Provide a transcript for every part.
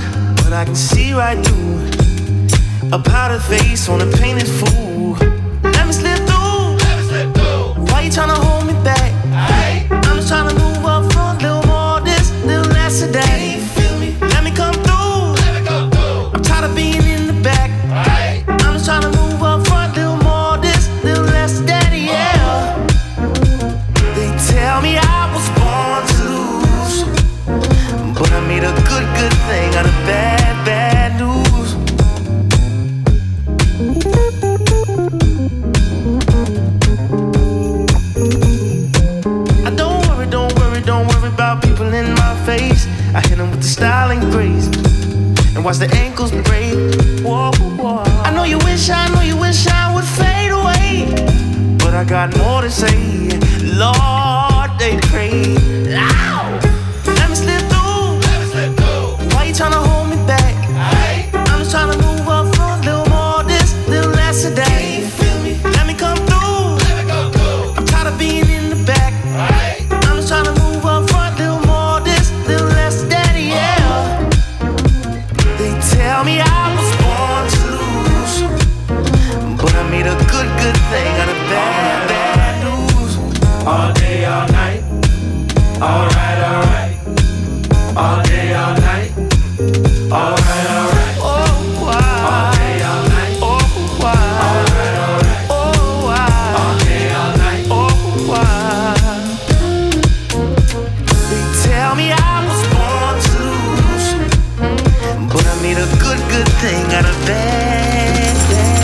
but I can see right through a powdered face on a painted fool. Let me slip through. Why you tryna hold me back? I'm just tryna move up front, little more this, little less of that. Let me come through. I'm tired of being in the back. I'm just tryna move up front, little more this, little less of that, yeah. They tell me I was born to lose, but I made a good thing out of bad news. Don't worry about people in my face. I hit them with the style and grace, and watch the ankles break. Whoa, whoa. I know you wish I would fade away, but I got more to say. Lord, they pray. Ow! Let me slip through. Why you tryna hold me back? I'm just tryna move up front, little more this, little less of that. Let me come through. I'm tired of being in the back. I'm just tryna move up front, little more this, little less of that, yeah. They tell me I was born to lose, but I made a good thing out of bad news. All day, all night. Alright. All day, all night. Alright. Oh, wow. All day, all night. Oh, wow. Alright. Oh, wow. All day, all night. Oh, wow. They tell me I was born to lose, but I made a good thing out of bad news.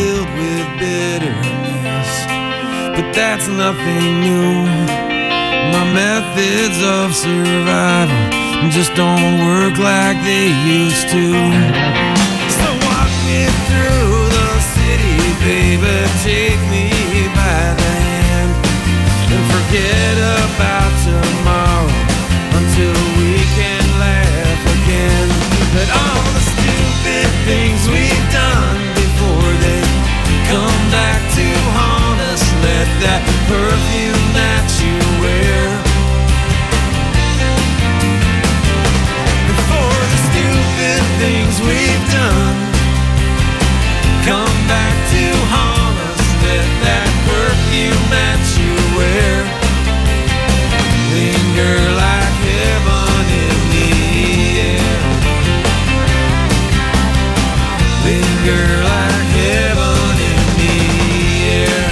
that's nothing new. methods of survival just don't work like they used to. So walk me through the city, baby, take me by the hand, and forget about tomorrow until we can laugh again. But all the stupid things we've done before they come back to haunt us, let that perfume that you wear, before the stupid things we've done come back to haunt us, let that perfume that you wear linger like heaven in the air, linger like heaven in the air.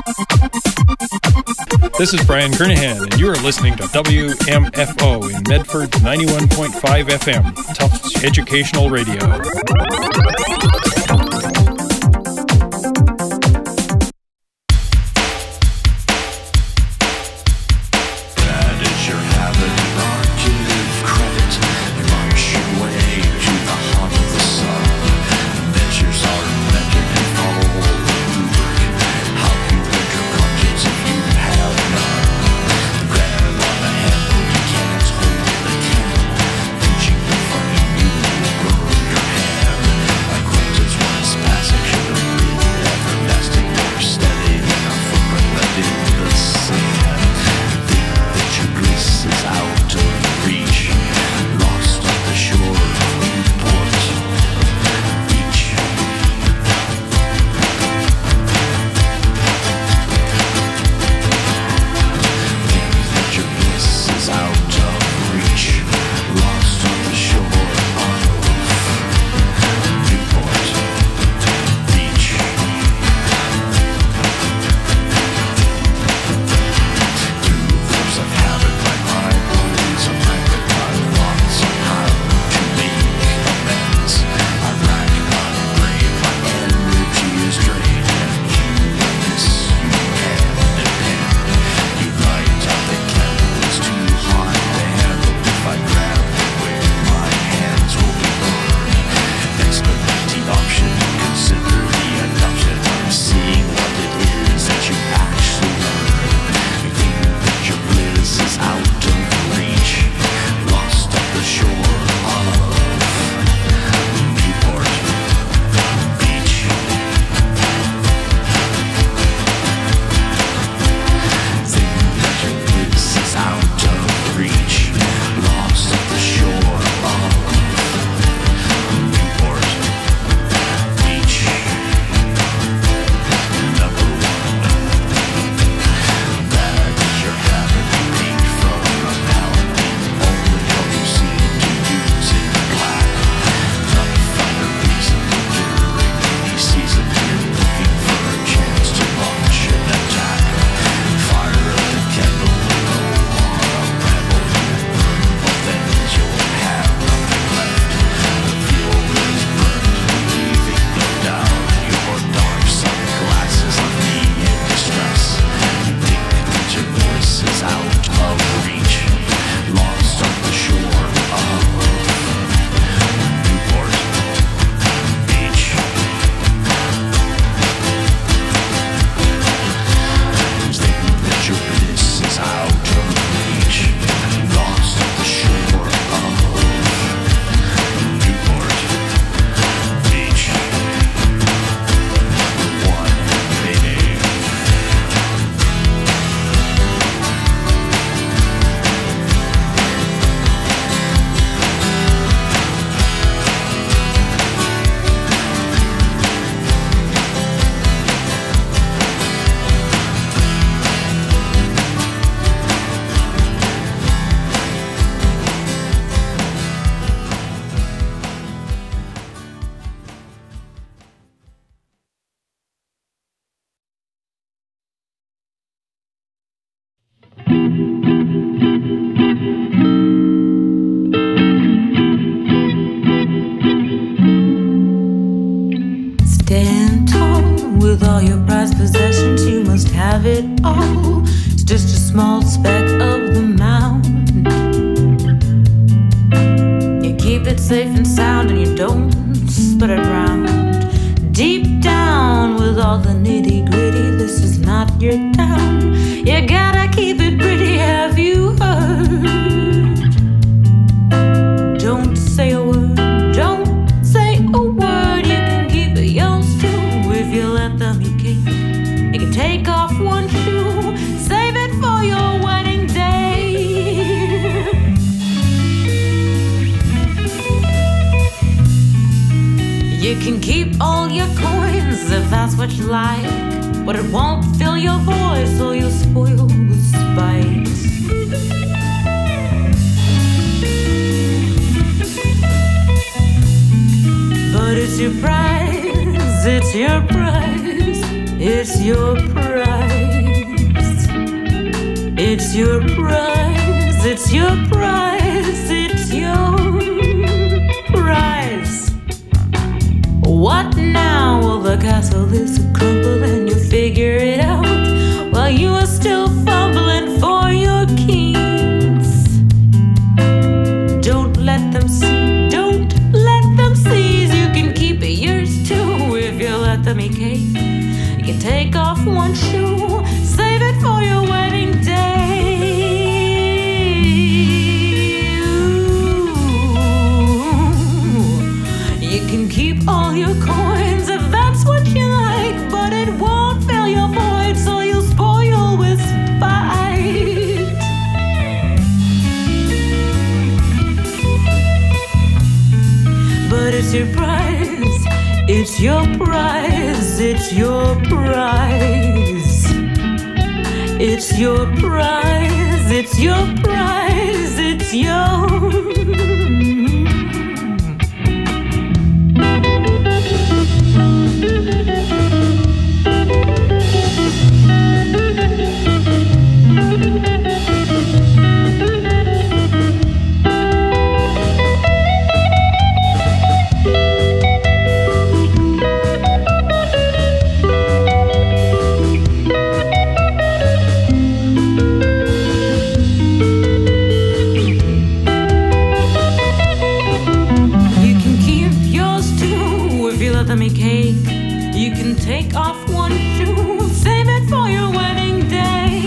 This is Brian Kernahan, and you are listening to WMFO in Medford 91.5 FM, Tufts Educational Radio. It's your prize, it's your prize. It's your prize, it's your prize, it's your prize. What now? Well, the castle is crumbled and you figure it out while you are still fumbling for your keys. Don't let them see, don't let them seize. You can keep it yours too if you let them eat cake. You can take off one shoe, save it for your wedding day. You can keep all your coins if that's what you like, but it won't fill your void, so you'll spoil with spite. But it's your prize, it's your prize, it's your prize. It's your prize, it's your prize, it's your. You can take off one shoe, save it for your wedding day.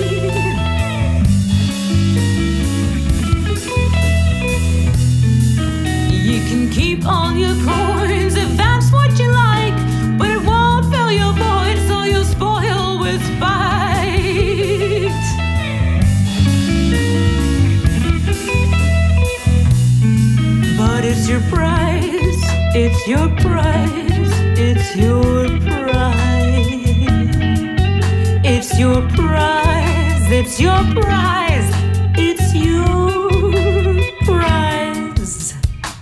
You can keep all your coins if that's what you like, but it won't fill your void, so you'll spoil with spite. But it's your prize, it's your prize. It's your prize. It's your prize. It's your prize. It's your prize.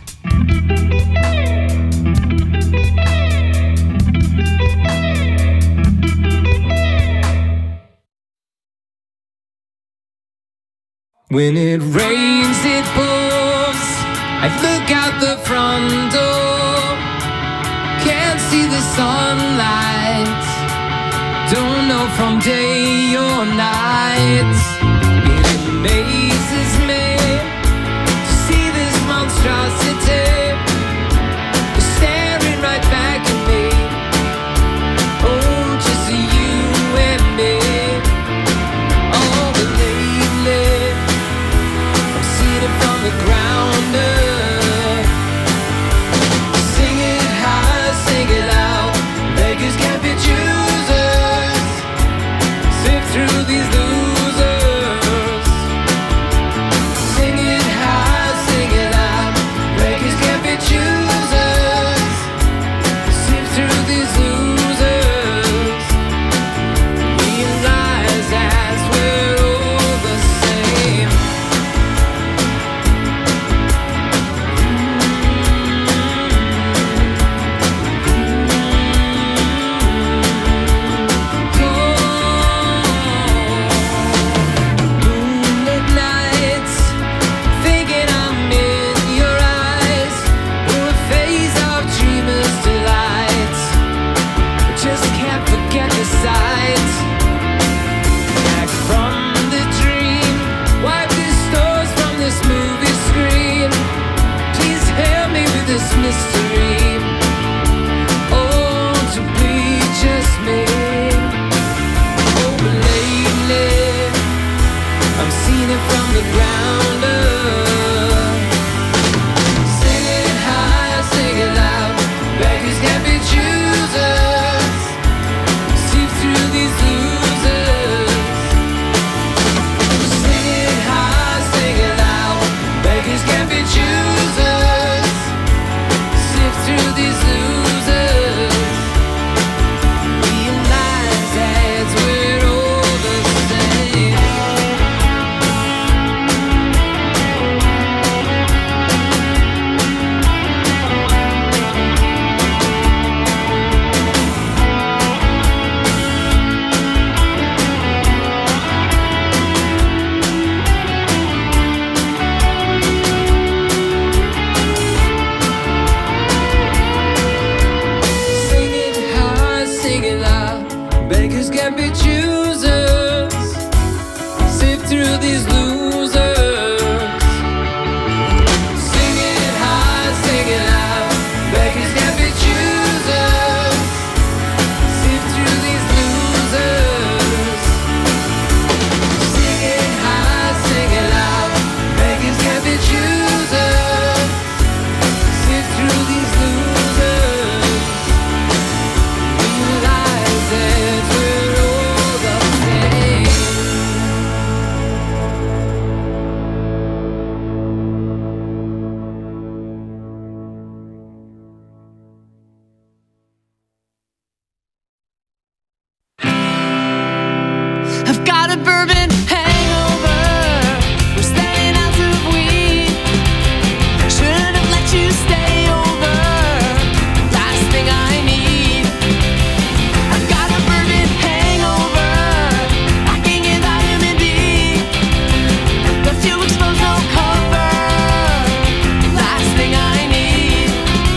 When it rains, it pours. I look out the front door. Can't see the sunlight. Don't know from day or night. It amazes me to see this monstrosity staring right back at me. Oh, just you and me. Oh, but lately I'm seeing it from the ground up. Sing it high, sing it loud. Beggars can't be choosers. Sift through these losers. Sing it high, sing it loud. Beggars can't bourbon hangover. We're standing out of weed. Should have let you stay over. Last thing I need. I've got a bourbon hangover. I can get vitamin D. Left you exposed, no cover. Last thing I need.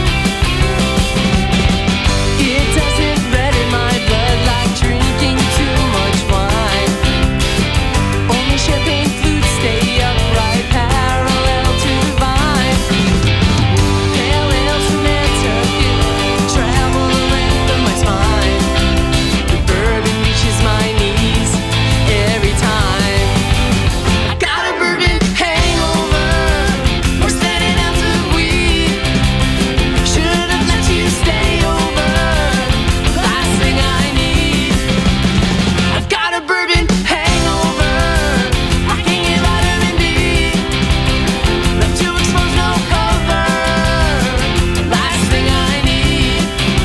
It doesn't redden my blood like drinking too much wine. Only champagne flutes stay upright, parallel to the vine. Pale ales from Nantucket travel the length of my spine. The bourbon reaches my knees every time. I got a bourbon hangover. We're standing out of weed. Should have let you stay over. Last thing I need. I've got a bourbon hangover. I can get vitamin D. Left you exposed, no cover. Last thing I need.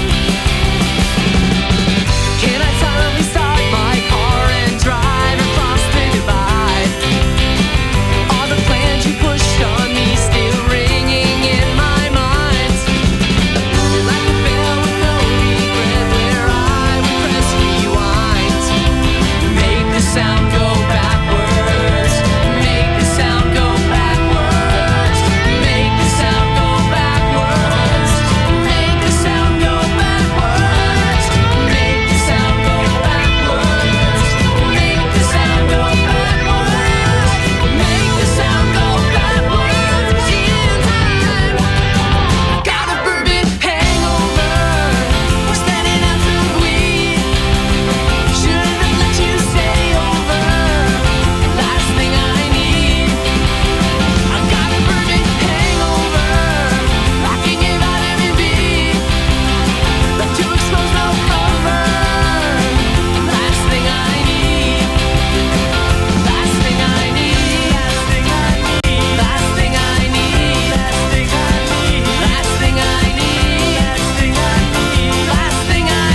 Can I finally start my car and drive across the divide? All the plans you pushed on me still ringing in my mind. Like a bell with no regret where I would press rewind. Make the sound go backwards. Make the sound go backwards. Make the sound go backwards. Make the sound go backwards. Make the sound go backwards. Make the sound go backwards. Make the sound go backwards in time. Got a bourbon hangover. We're standing out of weed. Shouldn't have let you stay over. Last thing I need. I got a bourbon hangover. I can get vitamin B. Left you exposed, no cover. Last thing I need. Last thing I need. Last thing I need. Last thing I need. Last thing I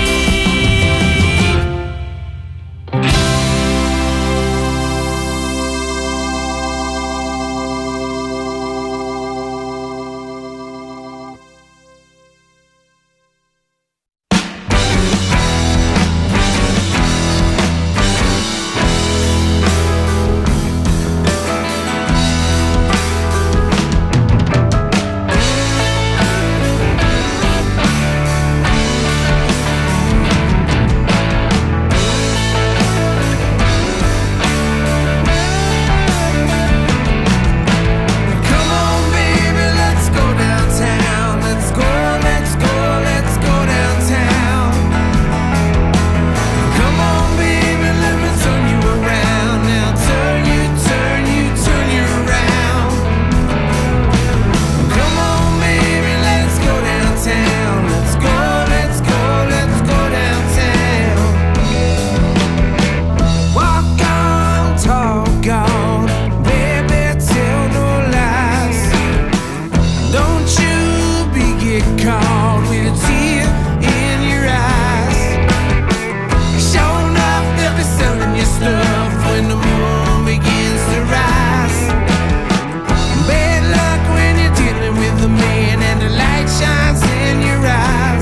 need. Come on, baby, let's go downtown. Let's go, let's go, let's go downtown. Come on, baby, let me turn you around. Now turn you, turn you, turn you around. Come on, baby, let's go downtown. Let's go, let's go, let's go downtown. Walk on, talk on, baby, tell no lies. Don't you get caught with a tear in your eyes. Sure enough, they'll be selling your stuff when the moon begins to rise. Bad luck when you're dealing with a man and the light shines in your eyes.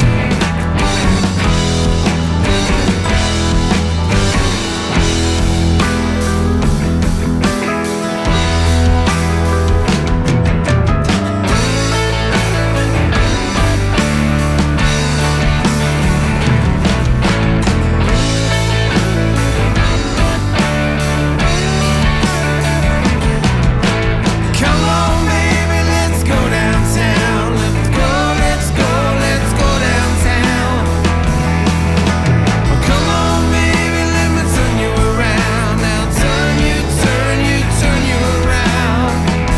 Come on, baby, let's go downtown. Let's go, let's go, let's go downtown. Come on, baby, let me turn you around. Now turn you, turn you, turn you around.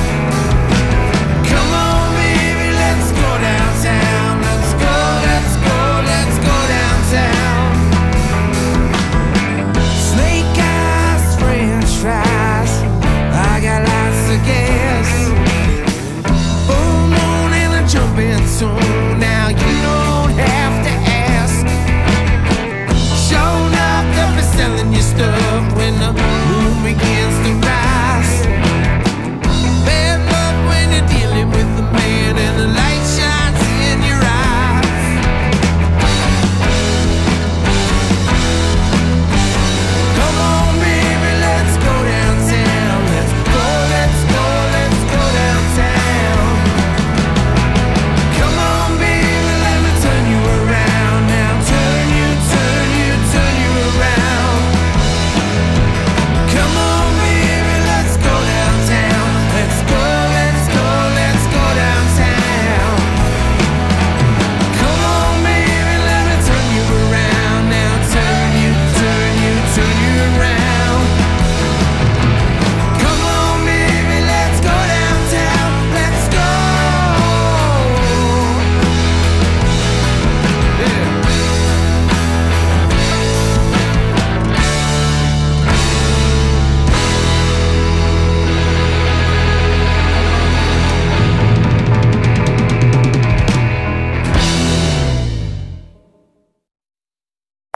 Come on, baby, let's go downtown. Let's go, let's go, let's go downtown. Snake eyes, French fries. I got lots of gas. Full moon and a jumping tune. Now you don't have to ask. Showing up, they'll be selling your stuff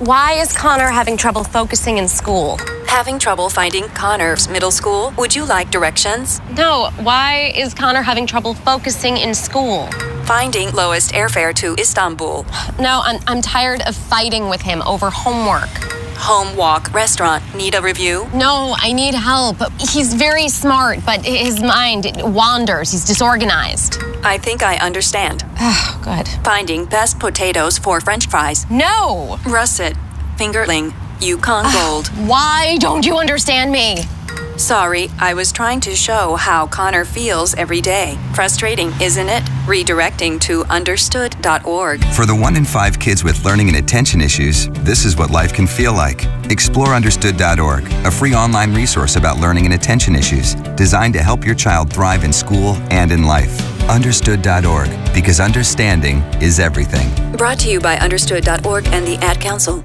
why is Connor having trouble focusing in school? Having trouble finding Connor's middle school? Would you like directions? No, why is Connor having trouble focusing in school? Finding lowest airfare to Istanbul. No, I'm tired of fighting with him over homework. Home walk restaurant. Need a review? No, I need help. He's very smart, but his mind wanders. He's disorganized. I think I understand. Oh, good. Finding best potatoes for French fries. No! Russet. Fingerling. Yukon Gold. Why don't you understand me? Sorry, I was trying to show how Connor feels every day. Frustrating, isn't it? Redirecting to understood.org. For the 1 in 5 kids with learning and attention issues, this is what life can feel like. Explore understood.org, a free online resource about learning and attention issues, designed to help your child thrive in school and in life. Understood.org, because understanding is everything. Brought to you by understood.org and the Ad Council.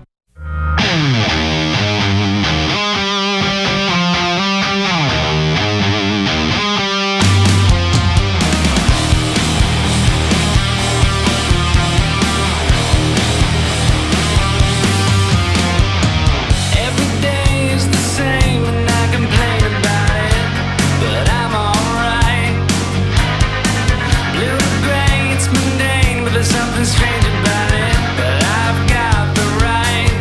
Something strange about it, but I've got the right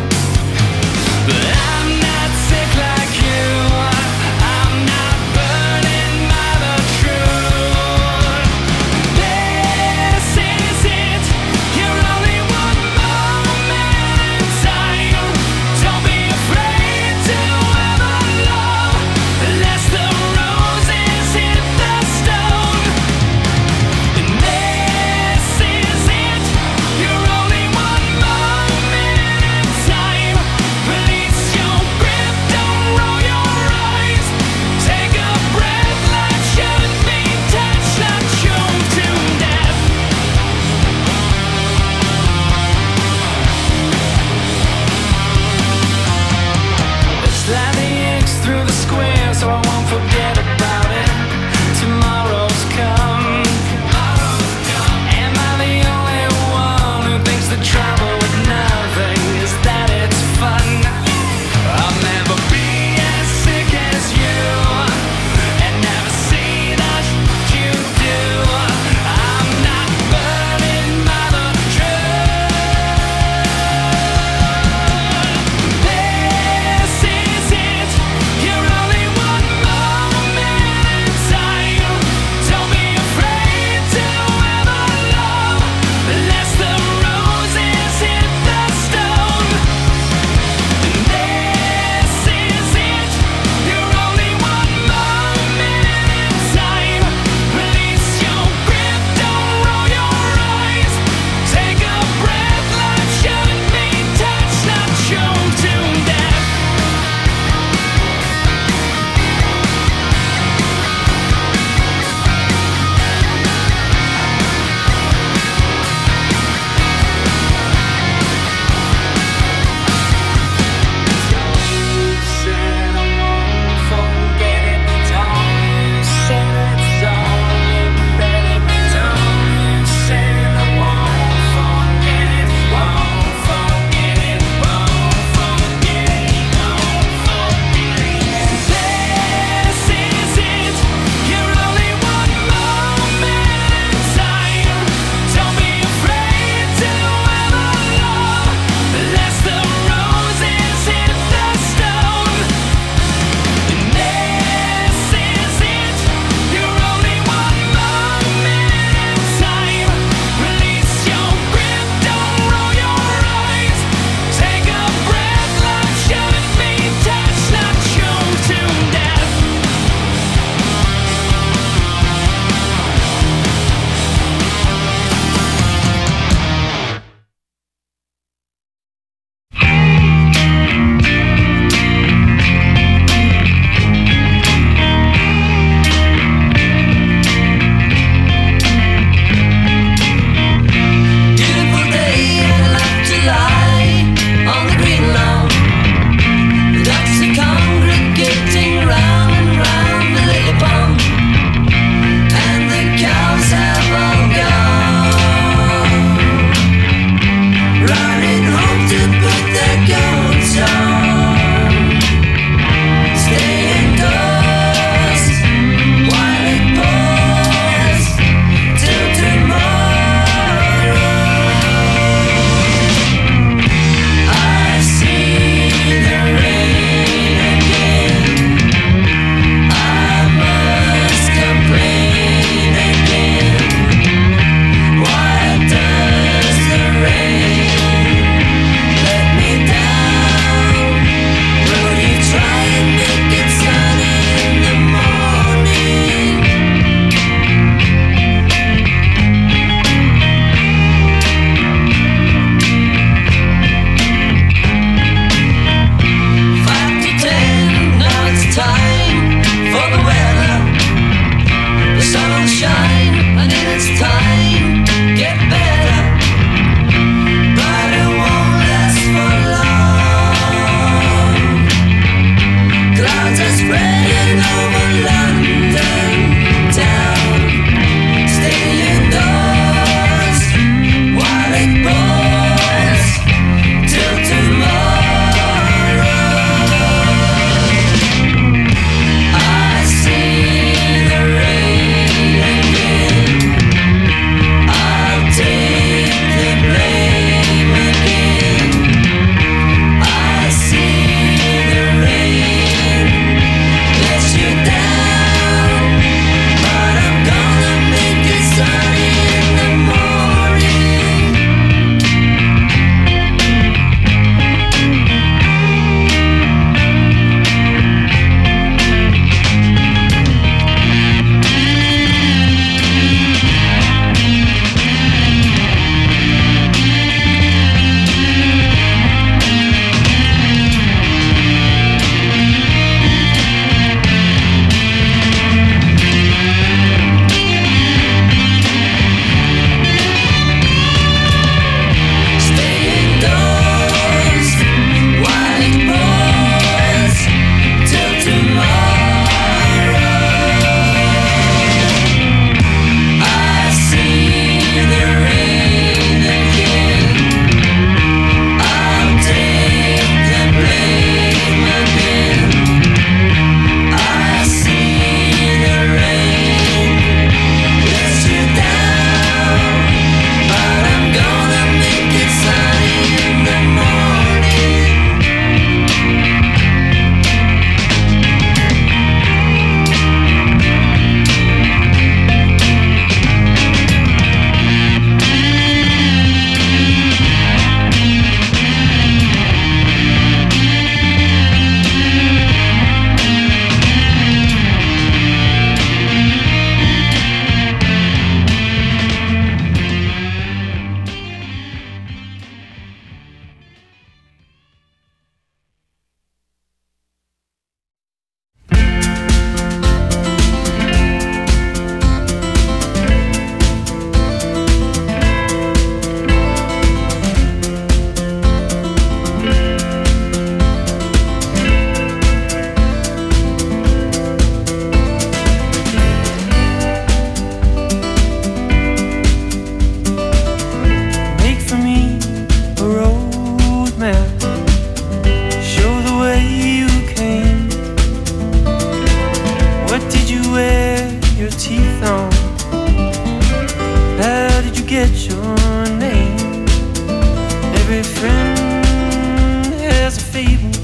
Every friend has a fable,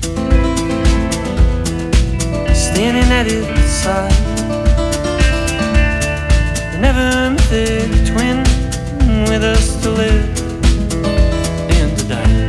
standing at its side. They never met a twin with us to live and to die.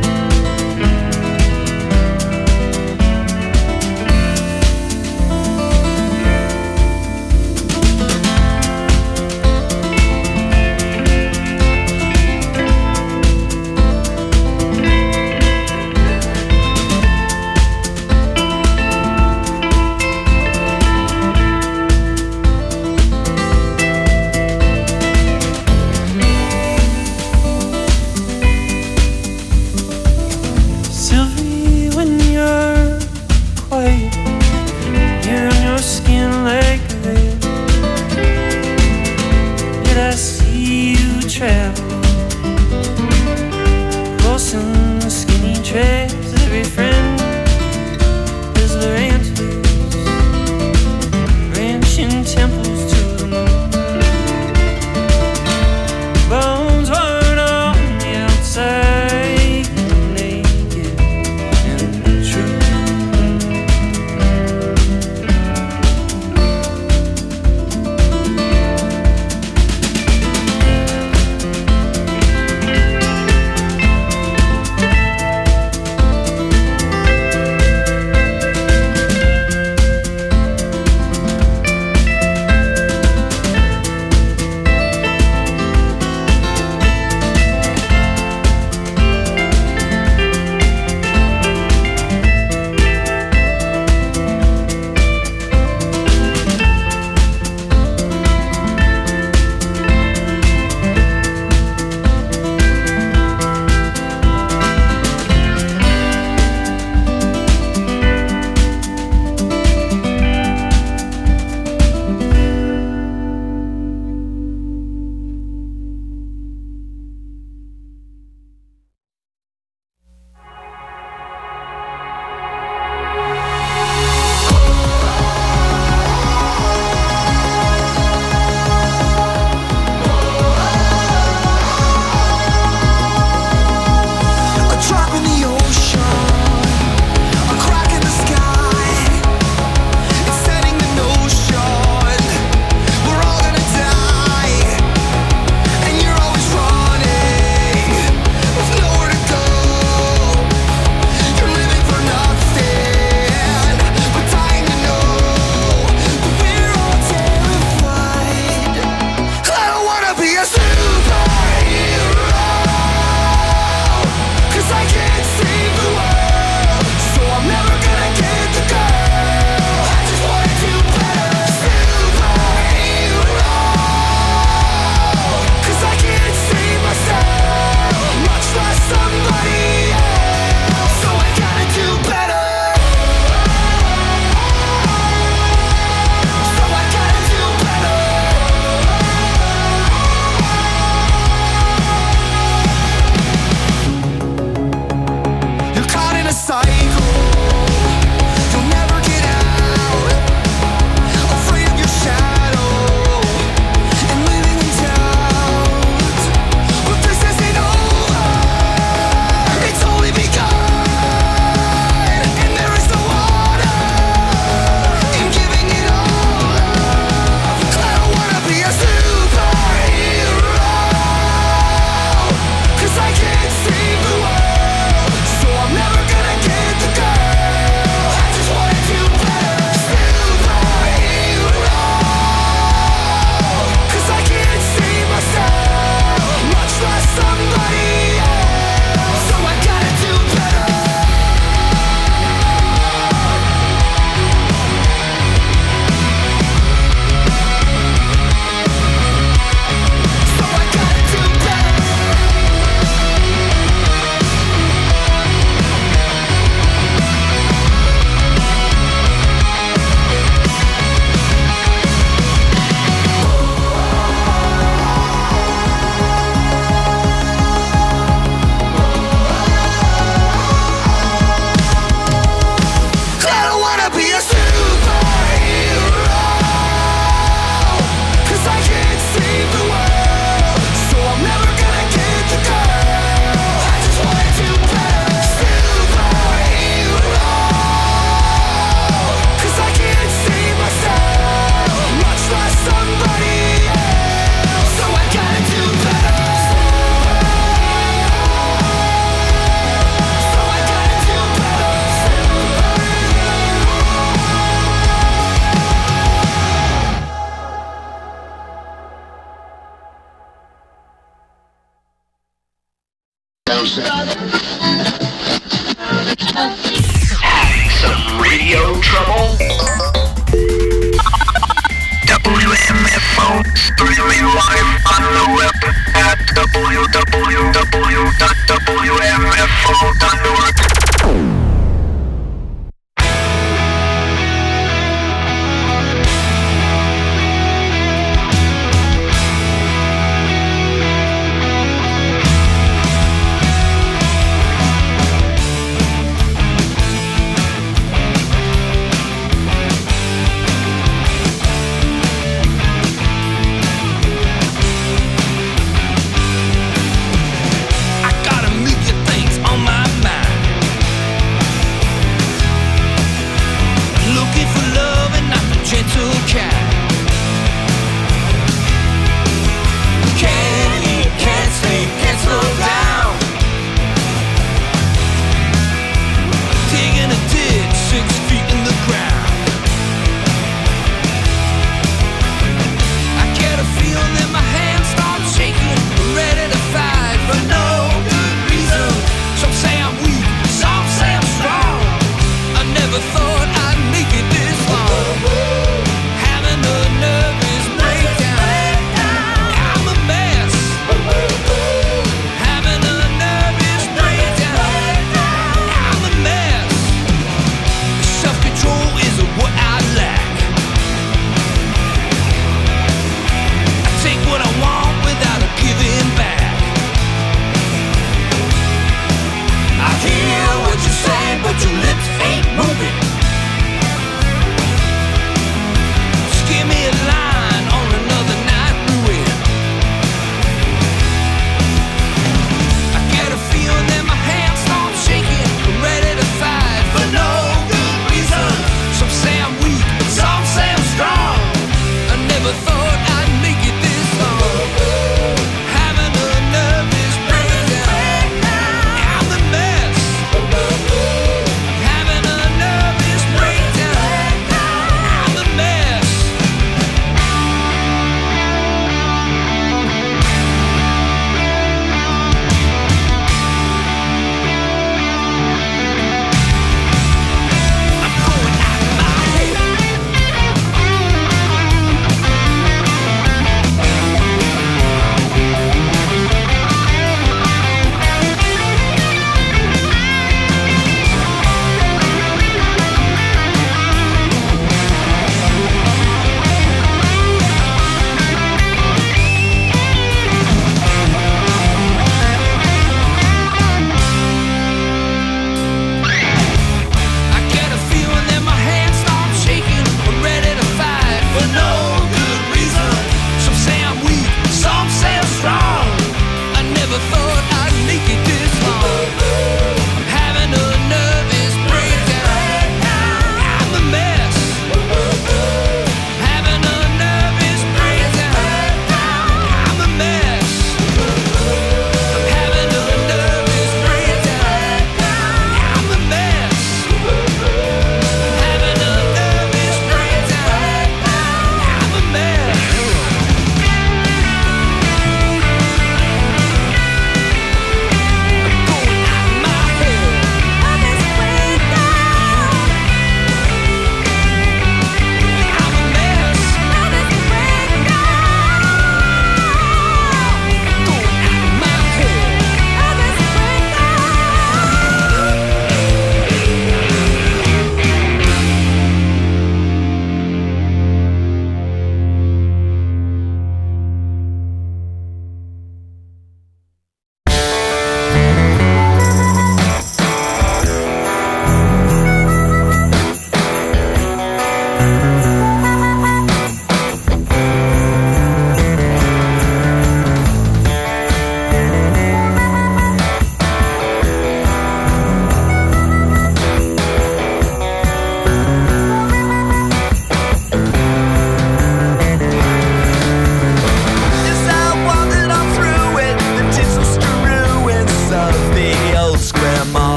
Having some radio trouble? WMFO, streaming live on the web at www.wmfo.org.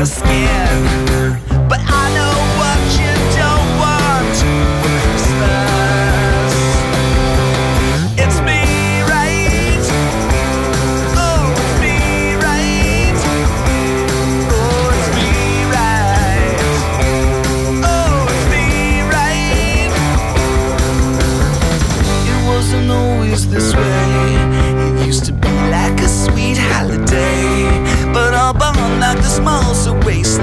your skin. But I know what you don't want for Christmas. It's me, right? Oh, it's me, right? Oh, it's me, right? Oh, it's me, right? It wasn't always this way. It used to be like a sweet holiday, but all born like the small, so waste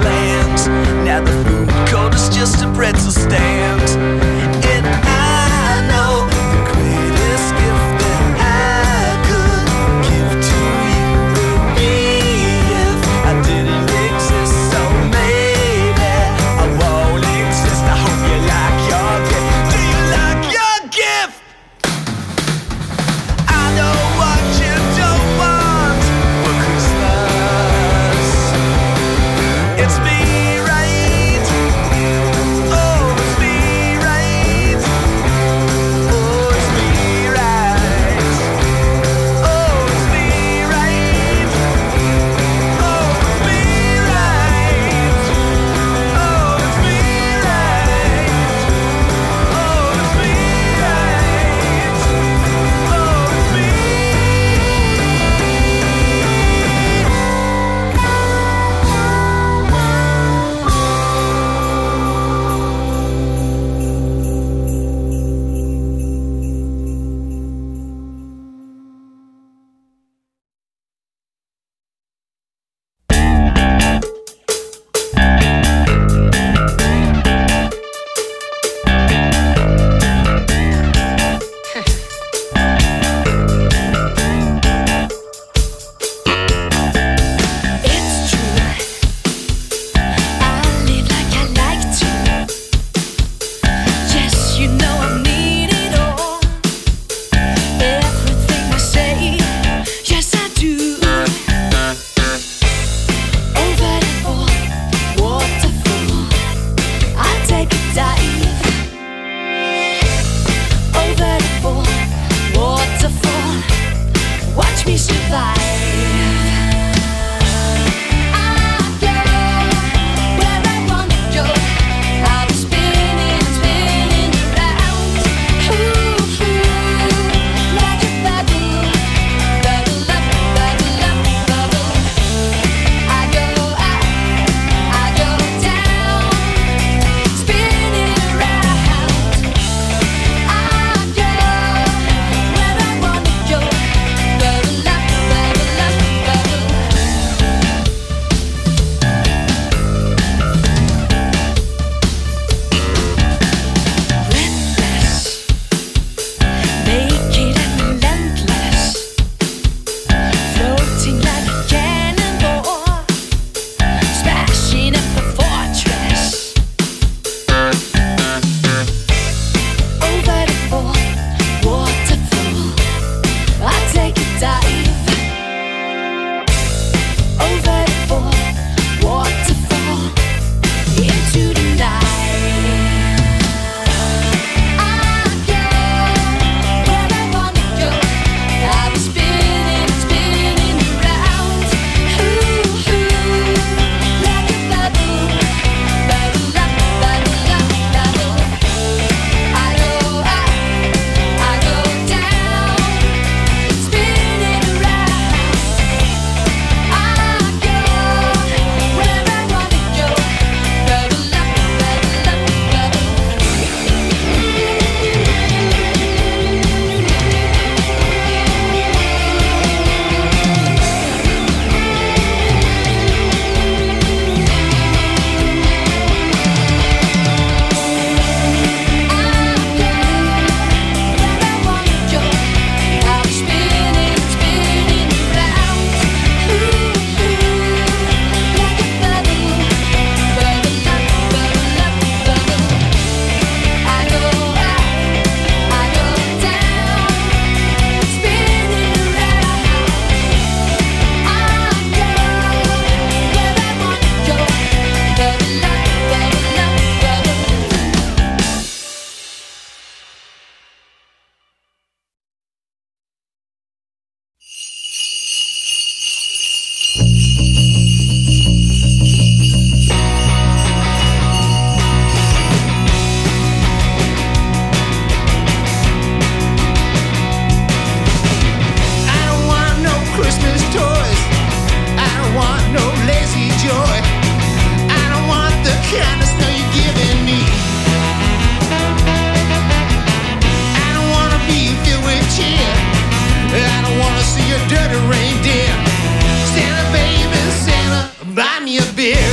beer.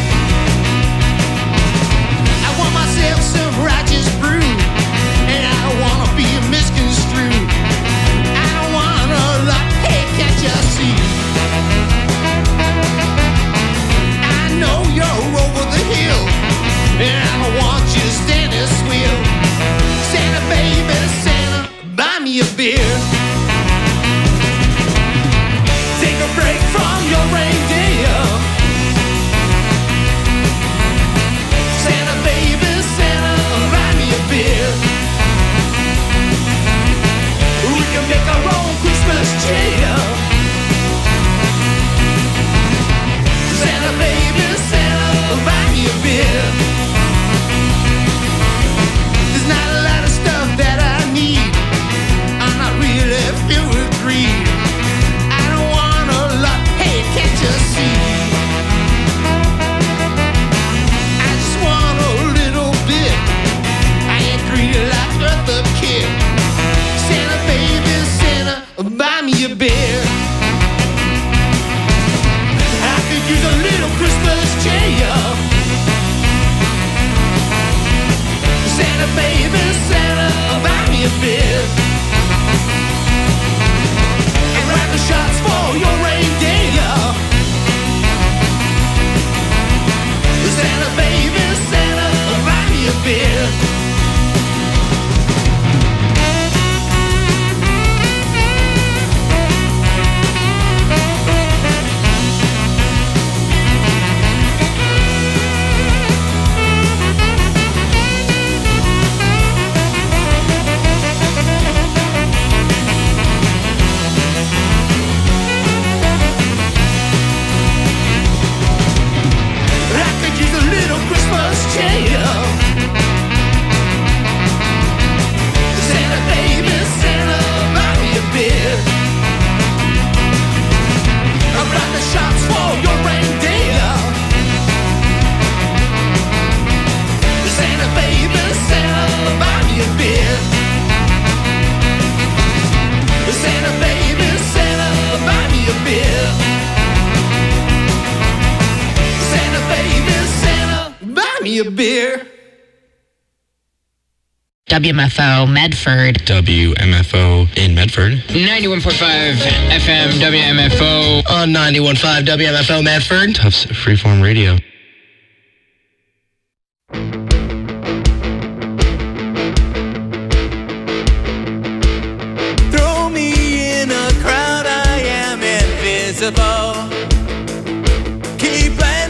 I want myself some righteous brew, and I don't wanna be misconstrued. I don't wanna like, hey, can't you see? I know you're over the hill, and I don't want you standing still. Santa, baby, Santa, buy me a beer. Take a break from your reindeer. Santa, baby, Santa, buy me a beer. We can make our own Christmas cheer. Santa, baby, Santa, buy me a beer. There's not a lot of stuff that I need. I'm not really filled with greed. I don't want a lot, hey, can't you see? I just want a little bit. I ain't greedy like Eartha Kitt. Santa, baby, Santa, buy me a beer. I could use a little Christmas cheer. Santa, baby, Santa, buy me a beer. And wrap the shots for your reindeer. Santa, baby, Santa, buy me a beer. I could use a little Christmas cheer. Santa, baby, Santa, buy me a beer. I'll write the shots for your reindeer. Santa, baby, Santa, buy me a beer. Santa, baby, Santa, buy me a beer. Santa, baby, Santa, buy me a beer. WMFO Medford. WMFO in Medford. 91.5 FM WMFO. On 91.5 WMFO Medford. Tufts Freeform Radio. Throw me in a crowd, I am invisible.